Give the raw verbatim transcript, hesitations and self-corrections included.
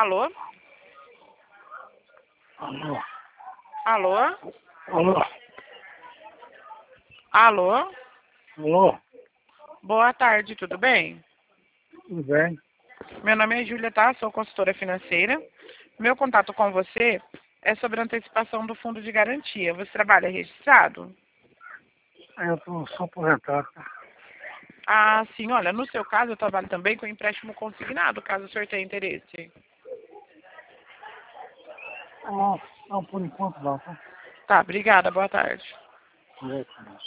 Alô? Alô? Alô? Alô? Alô? Alô? Boa tarde, tudo bem? Tudo bem? Meu nome é Júlia, tá? Sou consultora financeira. Meu contato com você é sobre a antecipação do fundo de garantia. Você trabalha registrado? Eu tô, sou aposentado. Ah, sim. Olha, no seu caso, eu trabalho também com empréstimo consignado, caso o senhor tenha interesse. Não, não, por enquanto não, tá? Tá, obrigada. Boa tarde. Direito,